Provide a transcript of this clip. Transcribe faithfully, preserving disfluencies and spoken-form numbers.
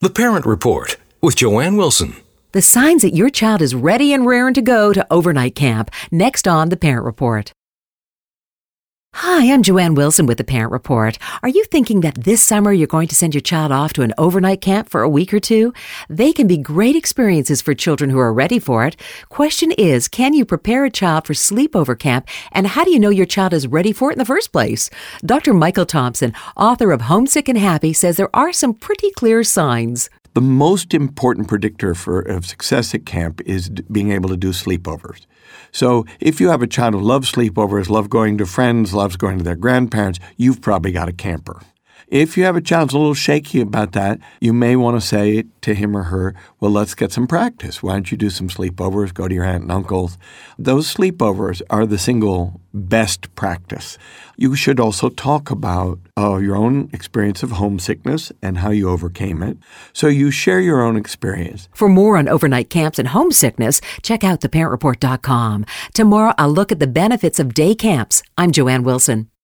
The Parent Report with Joanne Wilson. The signs that your child is ready and raring to go to overnight camp. Next on The Parent Report. Hi, I'm Joanne Wilson with The Parent Report. Are you thinking that this summer you're going to send your child off to an overnight camp for a week or two? They can be great experiences for children who are ready for it. Question is, can you prepare a child for sleepover camp, and how do you know your child is ready for it in the first place? Doctor Michael Thompson, author of Homesick and Happy, says there are some pretty clear signs. The most important predictor for of success at camp is d- being able to do sleepovers. So if you have a child who loves sleepovers, loves going to friends, loves going to their grandparents, you've probably got a camper. If you have a child who's a little shaky about that, you may want to say to him or her, well, let's get some practice. Why don't you do some sleepovers, go to your aunt and uncle's? Those sleepovers are the single best practice. You should also talk about uh, your own experience of homesickness and how you overcame it. So you share your own experience. For more on overnight camps and homesickness, check out the parent report dot com. Tomorrow, I'll look at the benefits of day camps. I'm Joanne Wilson.